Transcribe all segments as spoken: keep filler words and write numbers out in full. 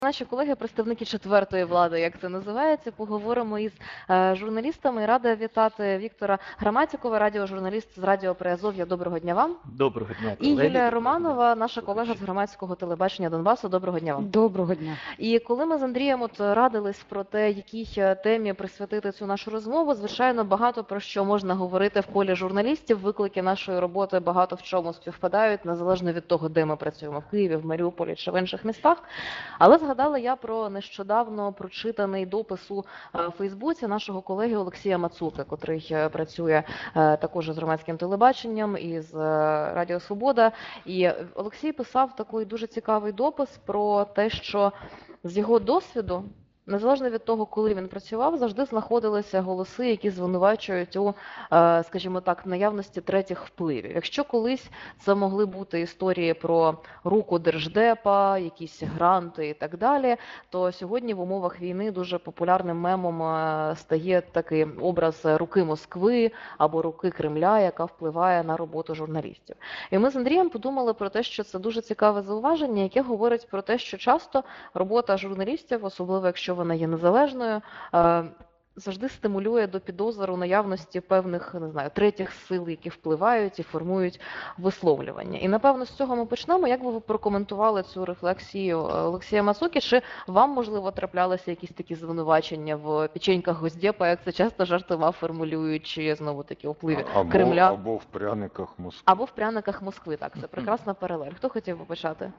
Наші колеги, представники четвертої влади, як це називається, поговоримо із е, журналістами. Рада вітати Віктора Граматікова, радіожурналіст з Радіо Приазов'я. Доброго дня вам. Доброго дня, І колеги. Юлія Романова, наша колега з громадського телебачення Донбасу. Доброго дня вам. Доброго дня. І коли ми з Андрієм от радились про те, якій темі присвятити цю нашу розмову, звичайно, багато про що можна говорити в полі журналістів. Виклики нашої роботи багато в чому співпадають, незалежно від того, де ми працюємо, в Києві, в Маріуполі чи в інших містах. Але згадала я про нещодавно прочитаний допис у Фейсбуці нашого колеги Олексія Мацуки, котрий працює також з громадським телебаченням і з Радіо Свобода. І Олексій писав такий дуже цікавий допис про те, що з його досвіду, незалежно від того, коли він працював, завжди знаходилися голоси, які звинувачують у, скажімо так, наявності третіх впливів. Якщо колись це могли бути історії про руку Держдепа, якісь гранти і так далі, то сьогодні в умовах війни дуже популярним мемом стає такий образ руки Москви або руки Кремля, яка впливає на роботу журналістів. І ми з Андрієм подумали про те, що це дуже цікаве зауваження, яке говорить про те, що часто робота журналістів, особливо якщо вона є незалежною, завжди стимулює до підозру наявності певних, не знаю, третіх сил, які впливають і формують висловлювання. І, напевно, з цього ми почнемо. Як би ви прокоментували цю рефлексію Олексія Мацуки? Чи вам, можливо, траплялися якісь такі звинувачення в печеньках Госдепа, як це часто жартома формулюють, чи, знову-таки, у впливі або, Кремля? Або в пряниках Москви. Або в пряниках Москви, так, це прекрасна паралель. Хто хотів би почати?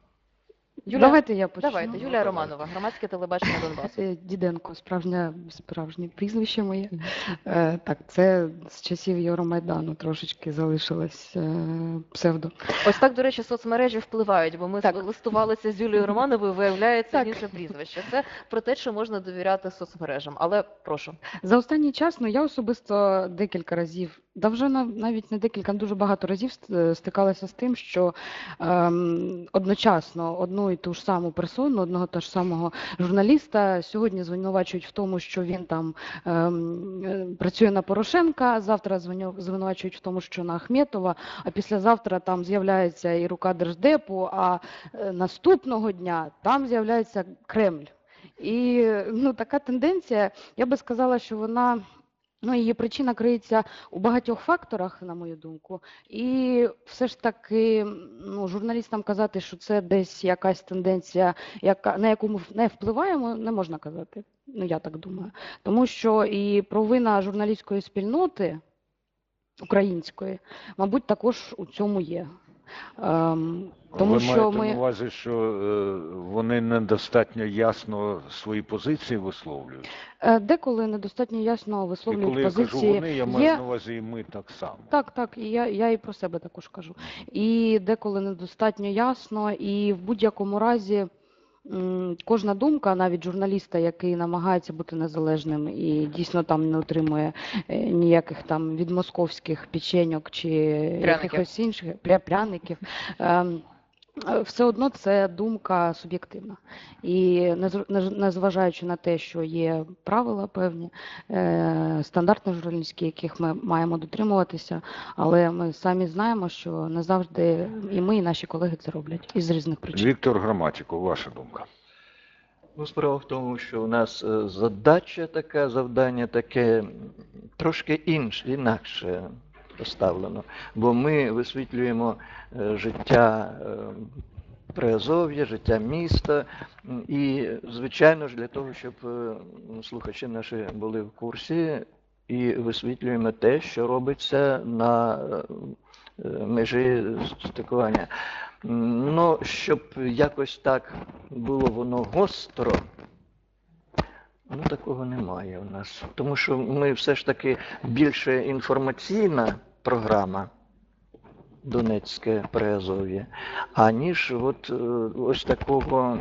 Юля... Давайте я почну. Давайте, Юлія Романова, громадське телебачення Донбасу. Діденко, справжнє, справжнє прізвище моє. Е, так, це з часів Євромайдану трошечки залишилось е, псевдо. Ось так, до речі, соцмережі впливають, бо ми так. листувалися з Юлією Романовою, виявляється інше прізвище. Це про те, що можна довіряти соцмережам. Але прошу. За останній час, ну, я особисто декілька разів, да вже навіть не декілька, дуже багато разів стикалася з тим, що ем, одночасно одну і ту ж саму персону, одного того ж самого журналіста сьогодні звинувачують в тому, що він там ем, працює на Порошенка, завтра звинувачують в тому, що на Ахметова, а післязавтра там з'являється і рука Держдепу, а е, наступного дня там з'являється Кремль. І ну, така тенденція, я би сказала, що вона... Ну, її причина криється у багатьох факторах, на мою думку, і все ж таки ну, журналістам казати, що це десь якась тенденція, яка, на яку ми не впливаємо, не можна казати, ну я так думаю. Тому що і провина журналістської спільноти української, мабуть, також у цьому є. Ем, тому Ви що маєте ми... на увазі, що е, вони недостатньо ясно свої позиції висловлюють? Е, деколи недостатньо ясно І висловлюють коли позиції. я кажу вони, я маю є... на увазі і ми так само. Так, так, і я, я і про себе також кажу. І деколи недостатньо ясно, і в будь-якому разі м, кожна думка, навіть журналіста, який намагається бути незалежним і дійсно там не отримує е, ніяких там від московських печеньок чи якихось інших пря- пряників, е, все одно це думка суб'єктивна. І незважаючи на те, що є правила певні, стандартні журналістські, яких ми маємо дотримуватися, але ми самі знаємо, що не завжди і ми, і наші колеги це роблять із різних причин. Віктор Граматіков, ваша думка? Ну, справа в тому, що у нас задача така, завдання таке трошки інше, інакше поставлено. Бо ми висвітлюємо життя Приазов'я, життя міста. І, звичайно ж, для того, щоб слухачі наші були в курсі, і висвітлюємо те, що робиться на межі стикування. Ну, щоб якось так було воно гостро, ну, такого немає у нас. Тому що ми все ж таки більше інформаційна програма Донецьке Приазов'я, аніж от ось такого,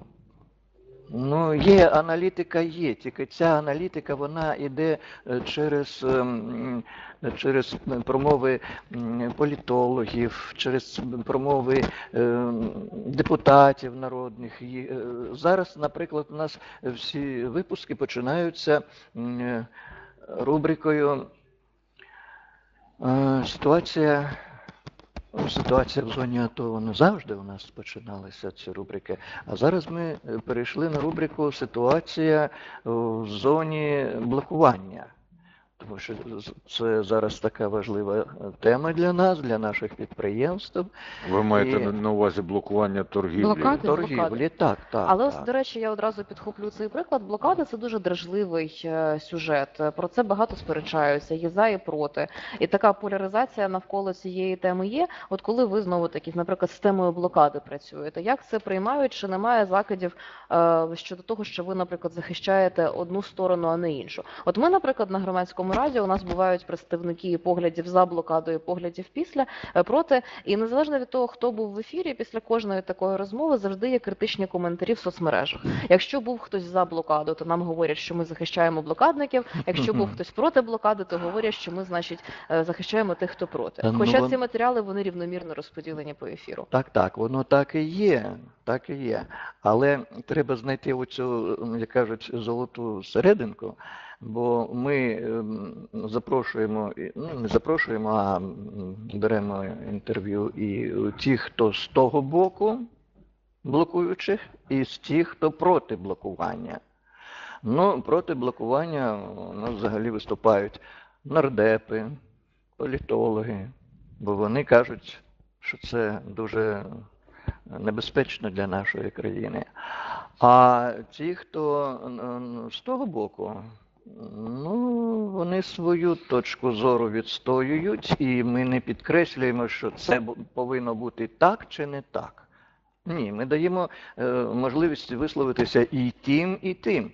ну, є аналітика, є, тільки ця аналітика, вона йде через, через промови політологів, через промови депутатів народних. І зараз, наприклад, у нас всі випуски починаються рубрикою «Ситуація Ситуація в зоні АТО, вона завжди у нас починалися ці рубрики. А зараз ми е, перейшли на рубрику «Ситуація в зоні блокування». Тому що з- це зараз така важлива тема для нас, для наших підприємств. Ви маєте І- на- на увазі блокування торгівлі? Блокади? Торгівлі, так, так. Але ось, так. до речі, я одразу підхоплю цей приклад. Блокада – це дуже дражливий е, сюжет. Про це багато сперечаються, є за і проти. І така поляризація навколо цієї теми є. От коли ви знову таки, наприклад, з темою блокади працюєте, як це приймають? Чи немає закидів е, щодо того, що ви, наприклад, захищаєте одну сторону, а не іншу? От ми, наприклад, на громадському радіо у нас бувають представники поглядів за блокадою, поглядів після, е, проти. І незалежно від того, хто був в ефірі, після кожної такої розмови завжди є критичні коментарі в соцмережах. Якщо був хтось за блокаду, то нам говорять, що ми захищаємо блокадників. Якщо був хтось проти блокади, то говорять, що ми, значить, е, захищаємо тих, хто проти. Та ну Хоча вон- ці матеріали, вони рівномірно розподілені по ефіру. Так, так, воно так і є, так і є. Але треба знайти оцю, як кажуть, золоту серединку, бо ми ем, запрошуємо, і- ну не запрошуємо, а м, беремо інтерв'ю і у тих, хто з того боку блокуючих, і з тих, хто проти блокування. Ну, проти блокування у нас взагалі виступають нардепи, політологи, бо вони кажуть, що це дуже небезпечно для нашої країни. А ті, хто м, з того боку, ну, вони свою точку зору відстоюють, і ми не підкреслюємо, що це бу- повинно бути так чи не так. Ні, ми даємо е, можливість висловитися і тим, і тим.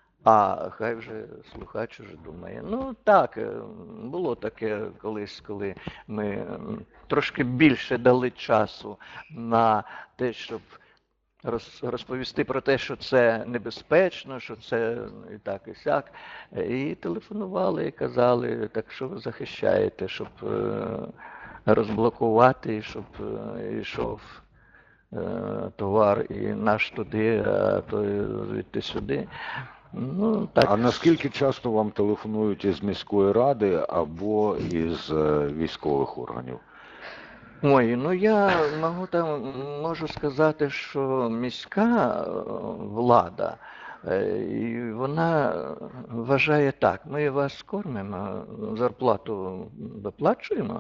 А хай вже слухач уже думає. Ну так, е, було таке колись, коли ми м, трошки більше дали часу на те, щоб роз- розповісти про те, що це небезпечно, що це і так, і сяк. І телефонували, і казали, так що ви захищаєте, щоб е, розблокувати, щоб е, йшов е, товар і наш туди, а то звідти сюди. Ну, так. А наскільки часто вам телефонують із міської ради або із е, військових органів? Ой, ну я можу там можу сказати, що міська е, влада, е, і вона вважає так, ми вас кормимо, зарплату виплачуємо,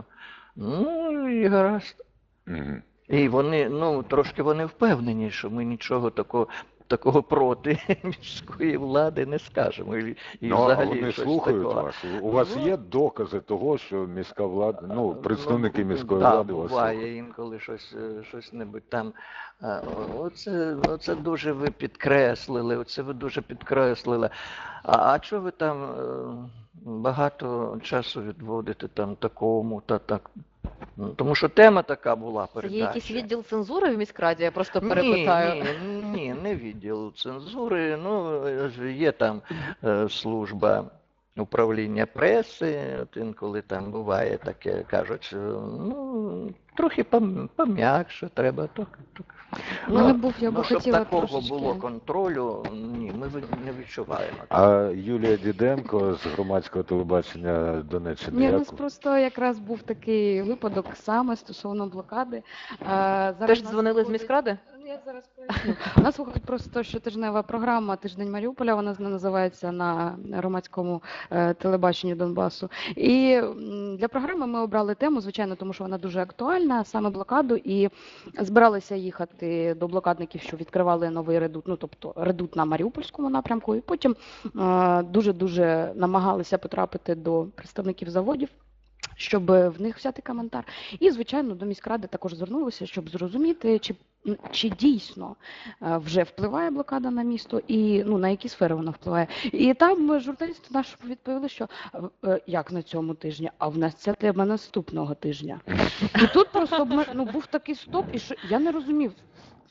ну і гаразд. Мгм. І вони, ну, трошки вони впевнені, що ми нічого такого, такого проти міської влади не скажемо. І, і Ну, а взагалі вони щось слухають такого. вас. У вас Ну, є докази того, що міська влада, ну, представники Ну, міської да, влади вас слухають? буває інколи щось, е, щось небудь там. А, о- Оце, оце дуже ви підкреслили, оце ви дуже підкреслили. А, а чого ви там е, багато часу відводите там такому та так? Ну, тому що тема така була Це передача. є якийсь відділ цензури в міськраді, я просто Ні, перепитаю. ні, ні, не відділ цензури. Ну, е, є там е, служба управління преси, от інколи там буває таке, кажуть, е, ну, трохи пом- пом'якше треба. Так, так. У мене був, я би ну, щоб хотіла такого трошечки- було контролю, ні, ми ви- не відчуваємо. А Юлія Діденко з громадського телебачення Донеччини. Ні, у як- нас просто якраз був такий випадок саме стосовно блокади. Е, зараз Теж у нас дзвонили з виходить- міськради? Я зараз поясню. У нас виходить просто щотижнева програма «Тиждень Маріуполя», вона називається на громадському е, телебаченні Донбасу. І м, для програми ми обрали тему, звичайно, тому що вона дуже актуальна, саме блокаду, і збиралися їхати до блокадників, що відкривали новий редут, ну тобто редут на Маріупольському напрямку, і потім е, дуже-дуже намагалися потрапити до представників заводів, щоб в них взяти коментар. І, звичайно, до міськради також звернулися, щоб зрозуміти, чи, чи дійсно е, вже впливає блокада на місто і ну, на які сфери вона впливає. І там журналісти наші відповіли, що е, як на цьому тижні, а в нас ця тема наступного тижня. І тут просто обме- ну, був такий стоп, і що я не розумів.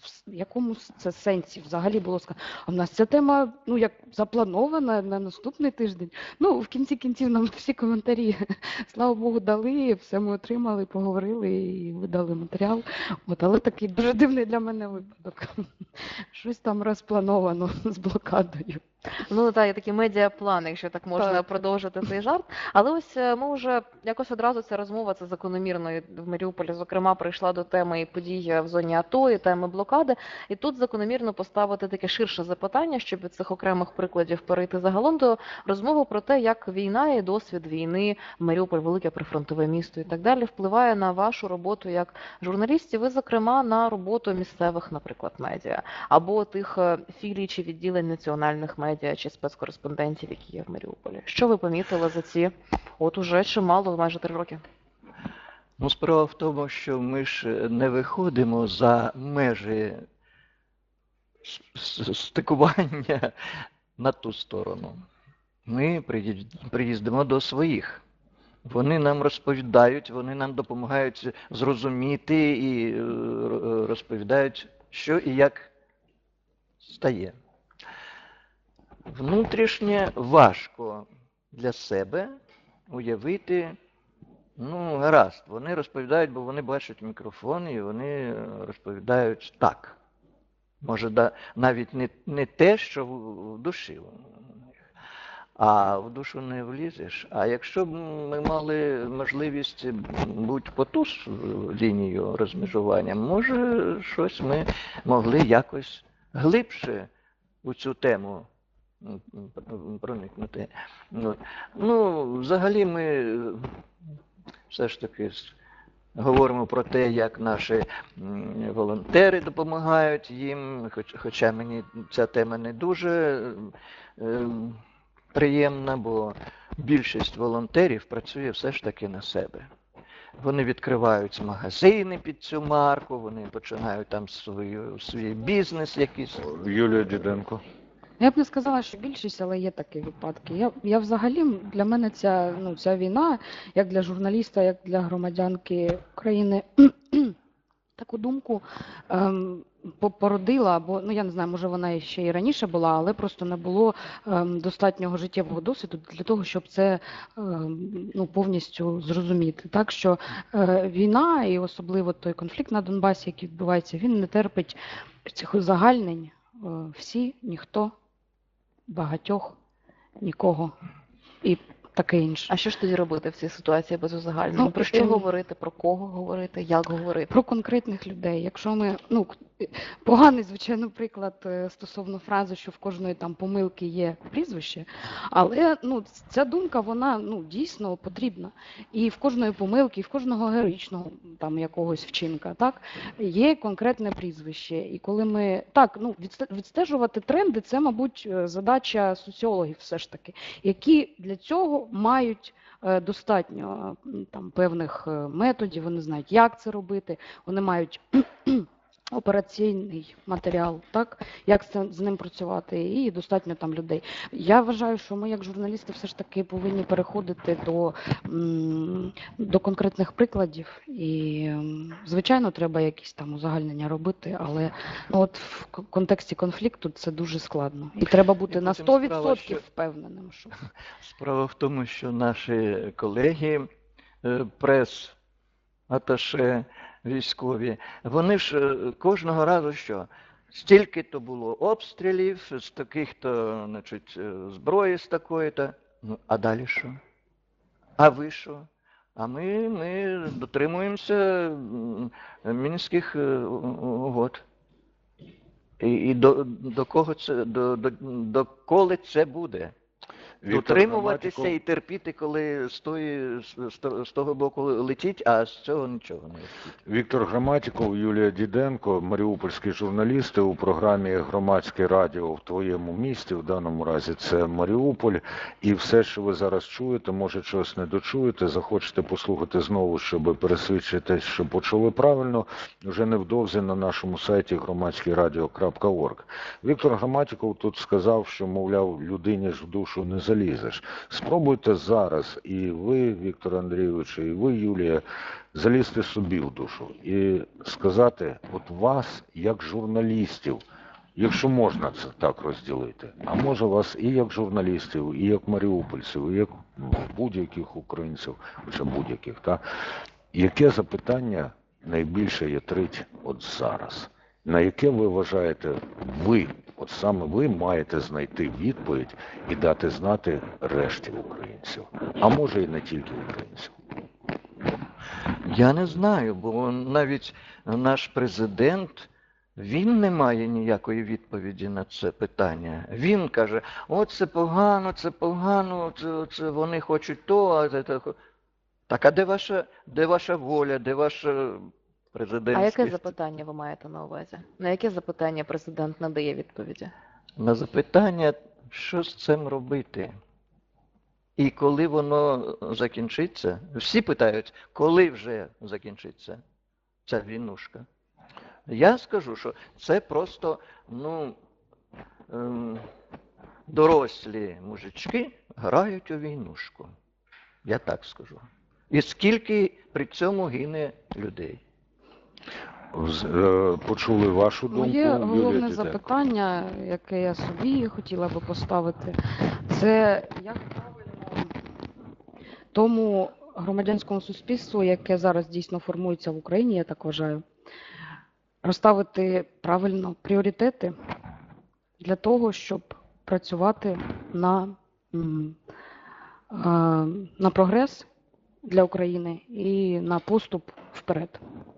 в якому це сенсі взагалі було сказано? А в нас ця тема, ну, як запланована на наступний тиждень. Ну, в кінці кінців нам всі коментарі, слава Богу, дали, все ми отримали, поговорили і видали матеріал. От, але такий дуже дивний для мене випадок. Щось там розплановано з блокадою. Ну, так, є такі медіаплани, якщо так можна Так. продовжити цей жарт. Але ось е, ми вже якось одразу ця розмова, це закономірно і в Маріуполі, зокрема, прийшла до теми і подій в зоні АТО, і теми блокади. І тут закономірно поставити таке ширше запитання, щоб від цих окремих прикладів перейти загалом до розмови про те, як війна і досвід війни, Маріуполь, велике прифронтове місто і так далі, впливає на вашу роботу як журналістів, і, зокрема, на роботу місцевих, наприклад, медіа, або тих е, філій чи відділень національних медіа, чи спецкореспондентів, які є в Маріуполі. Що ви помітили за ці, от уже чимало, майже три роки? Ну, справа в тому, що ми ж не виходимо за межі с- с- стикування на ту сторону. Ми приїзд- приїздимо до своїх. Вони нам розповідають, вони нам допомагають зрозуміти і е, р- розповідають, що і як стає. Внутрішнє важко для себе уявити, ну, гаразд, вони розповідають, бо вони бачать мікрофон і вони розповідають так. Може, да, навіть не, не те, що в, в душі, а в душу не влізеш. А якщо б ми мали можливість бути по ту с- лінію розмежування, може, щось ми могли якось глибше у цю тему м, м, проникнути. Ну, ну, взагалі ми е, все ж таки с- говоримо про те, як наші м, волонтери допомагають їм, хоч, хоча мені ця тема не дуже е, е, приємна, бо більшість волонтерів працює все ж таки на себе. Вони відкривають магазини під цю марку, вони починають там свою, свій бізнес якийсь. Юлія Діденко. Я б не сказала, що більшість, але є такі випадки. Я, я взагалі, для мене ця, ну, ця війна, як для журналіста, як для громадянки України, таку думку ем, по- породила, бо, ну, я не знаю, може вона ще і раніше була, але просто не було ем, достатнього життєвого досвіду для того, щоб це ем, ну, повністю зрозуміти. Так що е, війна, і особливо той конфлікт на Донбасі, який відбувається, він не терпить цих узагальнень. Е, всі, ніхто, багатьох, нікого і таке інше. А що ж тоді робити в цій ситуації без узагальнення? Ну, Про що ем, говорити, про кого говорити, як говорити? Про конкретних людей. Якщо ми, ну, к- поганий, звичайно, приклад е, стосовно фрази, що в кожної там помилки є прізвище, але, ну, ця думка, вона, ну, дійсно потрібна. І в кожної помилки, і в кожного героїчного там якогось вчинка, так, є конкретне прізвище. І коли ми, так, ну, відсте- відстежувати тренди, це, мабуть, е, задача соціологів все ж таки, які для цього мають е, достатньо м, там певних е, методів, вони знають, як це робити, вони мають операційний матеріал, так, як з з ним працювати, і достатньо там людей. Я вважаю, що ми, як журналісти, все ж таки повинні переходити до, м, до конкретних прикладів. І, м, звичайно, треба якісь там узагальнення робити, але, ну, от в к- контексті конфлікту це дуже складно. І треба бути І на потім сто справа, відсотків що- впевненим, що Справа в тому, що наші колеги, е, прес-аташе військові, вони ж е, кожного разу що? Стільки-то було обстрілів, з таких-то, значить, е, зброї з такої-то. Ну, а далі що? А ви що? А ми, ми дотримуємося м, мінських е, у- угод. І, і до, до кого це, до, до, до коли це буде? Віктор Дотримуватися Граматіков. і терпіти, коли з, тої, з, з того боку летить, а з цього нічого не летить. Віктор Граматіков, Юлія Діденко, маріупольські журналісти у програмі «Громадське радіо» в твоєму місті, в даному разі це Маріуполь. І все, що ви зараз чуєте, може щось не дочуєте, захочете послухати знову, щоб пересвідчитись, що почули правильно, вже невдовзі на нашому сайті громадське радіо крапка орг. Віктор Граматіков тут сказав, що, мовляв, людині ж в душу не залізти. залізеш. Спробуйте зараз, і ви, Віктор Андрійович, і ви, Юлія, залізти собі в душу і сказати, от вас, як журналістів, якщо можна це так розділити, а може вас і як журналістів, і як маріупольців, і як ну, будь-яких українців, хоча будь-яких, так? Яке запитання найбільше ятрить от зараз? На яке ви вважаєте, ви, от саме ви маєте знайти відповідь і дати знати решті українців, а може і не тільки українців? Я не знаю, бо навіть наш президент, він не має ніякої відповіді на це питання. Він каже, от це погано, це погано, це, це вони хочуть то, а це так. Так, а де ваша, де ваша воля, де ваша президентська? А яке запитання ви маєте на увазі? На яке запитання президент надає відповіді? На запитання, що з цим робити? І коли воно закінчиться? Всі питають, коли вже закінчиться ця війнушка? Я скажу, що це просто, ну, ем, дорослі мужички грають у війнушку. Я так скажу. І скільки при цьому гине людей? Вз- е, Почули вашу думку, Моє Юлія головне Діденко? запитання, яке я собі хотіла би поставити, це як правильно тому громадянському суспільству, яке зараз дійсно формується в Україні, я так вважаю, розставити правильно пріоритети для того, щоб працювати на, м, а, на прогрес для України і на поступ вперед.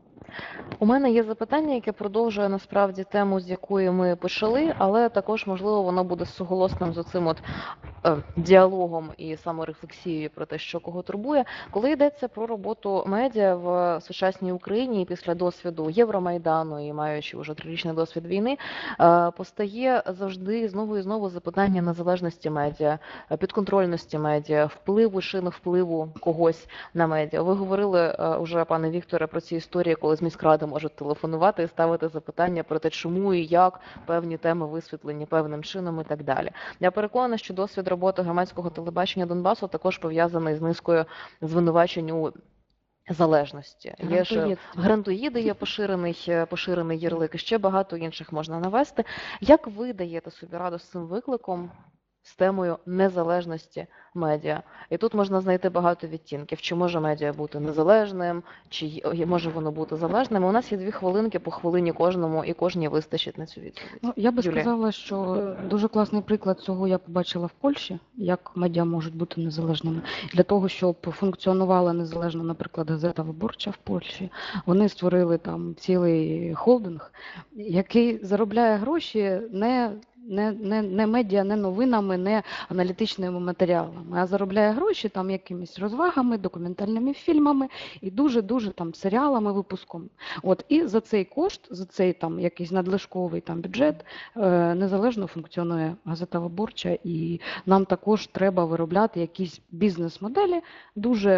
У мене є запитання, яке продовжує насправді тему, з якої ми почали, але також, можливо, воно буде суголосним з оцим от е, діалогом і саморефлексією про те, що кого турбує. Коли йдеться про роботу медіа в сучасній Україні і після досвіду Євромайдану і маючи вже трирічний досвід війни, е, постає завжди знову і знову запитання незалежності медіа, е, підконтрольності медіа, впливу чи не впливу когось на медіа. Ви говорили е, уже, пане Вікторе, про ці історії, коли з міськради можуть телефонувати і ставити запитання про те, чому і як певні теми висвітлені певним чином і так далі. Я переконана, що досвід роботи громадського телебачення Донбасу також пов'язаний з низкою звинувачень у залежності. Є ж Грантоїдство. грантоїди, є поширений, поширений ярлик, і ще багато інших можна навести. Як ви даєте собі раду з цим викликом, з темою незалежності медіа? І тут можна знайти багато відтінків. Чи може медіа бути незалежним, чи є- може воно бути залежним? У нас є дві хвилинки, по хвилині кожному, і кожній вистачить на цю відповідь. Ну, я би Юлія. сказала, що дуже класний приклад цього я побачила в Польщі, як медіа можуть бути незалежними. Для того, щоб функціонувала незалежно, наприклад, газета «Виборча» в Польщі, вони створили там цілий холдинг, який заробляє гроші не Не, не, не медіа, не новинами, не аналітичними матеріалами, а заробляє гроші там якимись розвагами, документальними фільмами і дуже-дуже там серіалами, випуском. От, і за цей кошт, за цей там якийсь надлишковий там бюджет е, незалежно функціонує газета «Виборча», і нам також треба виробляти якісь бізнес-моделі, дуже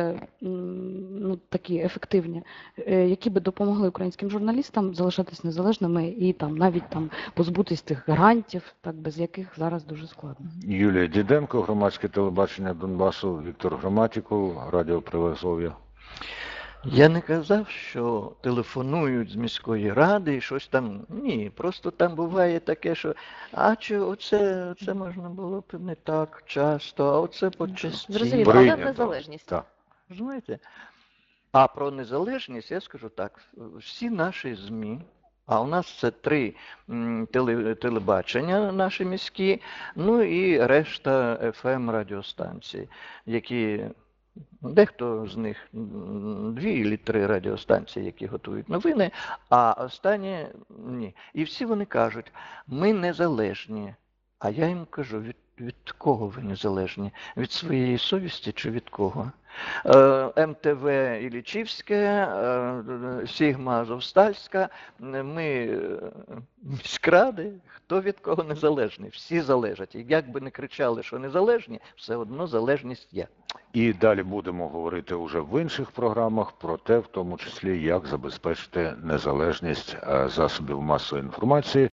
м, ну, такі ефективні, е, які би допомогли українським журналістам залишатись незалежними і там навіть там позбутись тих грантів, так без яких зараз дуже складно. Юлія Діденко, громадське телебачення Донбасу, Віктор Громатіков, Радіо Приазов'я. Я не казав, що телефонують з міської ради і щось там. Ні, просто там буває таке, що а чи оце, оце можна було б не так часто, а оце почастіше. Зрозуміло, але Прийнято. незалежність. Так. Розумієте? А про незалежність я скажу так. Всі наші ЗМІ, а у нас це три м, теле, телебачення наші міські, ну і решта еф ем радіостанцій, які дехто з них м, дві або три радіостанції, які готують новини, а останні ні. І всі вони кажуть, ми незалежні. А я їм кажу, від, від кого ви незалежні? Від своєї совісті чи від кого? Е, ем те ве Іллічівське, е, Сігма Азовстальська, ми е, міськради, хто від кого незалежний? Всі залежать. І як би не кричали, що незалежні, все одно залежність є. І далі будемо говорити уже в інших програмах про те, в тому числі, як забезпечити незалежність е, засобів масової інформації.